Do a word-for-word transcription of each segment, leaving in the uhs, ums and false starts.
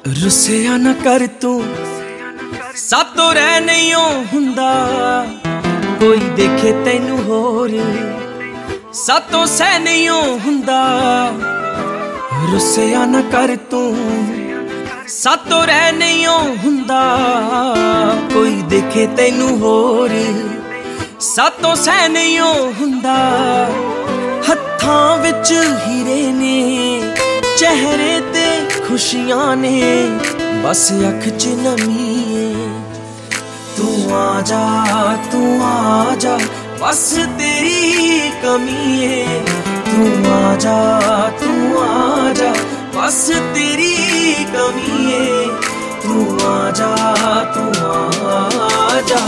रुसिया ना कर तू सातों रह नहीं हुंदा, कोई देखे तैनू होर सातों सह नहीं हुंदा। रुसिया ना कर तू सातों रह नहीं हुंदा, कोई देखे तैनू होर सातों सह नहीं हुंदा। हत्थां विच हीरे ने चेहरे ते खुशियां ने, बस अख च नमी है। तू आ जा तू आ जा बस तेरी कमी है। तू आ जा तू आ जा बस तेरी कमी है। तू आ जा तू आ जा।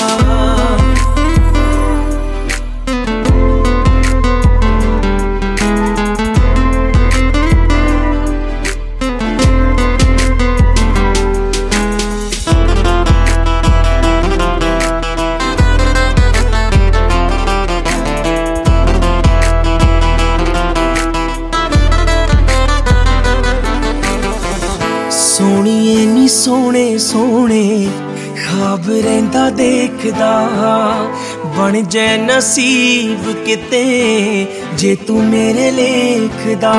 सोहणीए नी सोहणे सोहणे ख्वाब रहिंदा देखदा, बन जै नसीब किते जे तू मेरे लेखदा।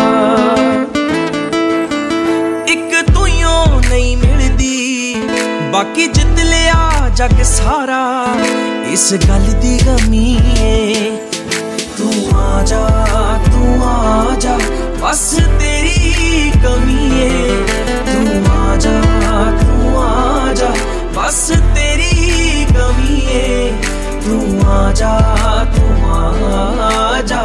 इक तूं नहीं मिलदी बाकी जित लिया जग सारा, इस गल दी गमी है। तू आ जा तू आ जा बस तेरी कमी है। तू आ जा तू आ जा बस तेरी कमी है। तू आ जा तू आ जा।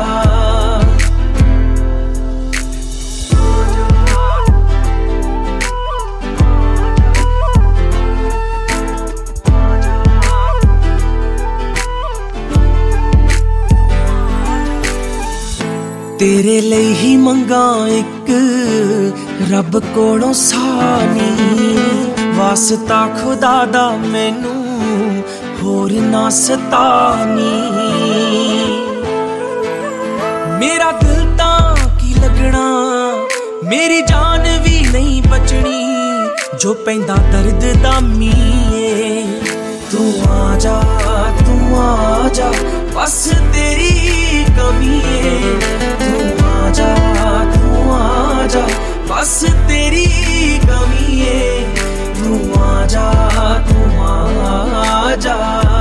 तेरे ਲਈ ही मंगा एक रब कोलों सानी, वास्ता खुदा दा मैनू होर ना सतानी। मेरा दिल तां की लगना मेरी जान भी नहीं बचनी, जो पैंदा दर्द दा मीए। तू आ जा तू आ जा बस तेरी कमी है। तू आ जा तू आ जा बस तेरी कमी है। तू आ जा तू आ जा।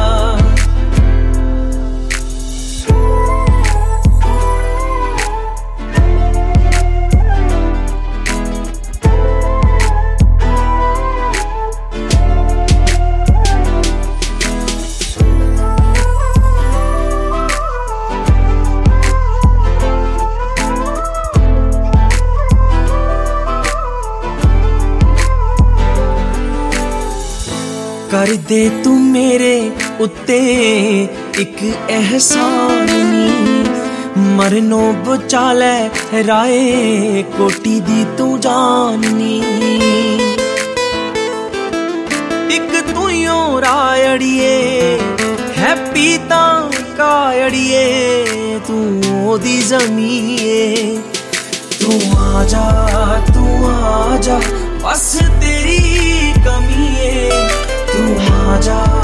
कर दे तू मेरे उत्ते एक एहसान नी, मरनों बचा लै राए कोटी दी तू जाननी। एक तू ही रायड़िए हैप्पी तां कायड़िए, तू ओदी ज़मीए। तू आ जा तू आ जा बस तेरी कमी है। तू आ जा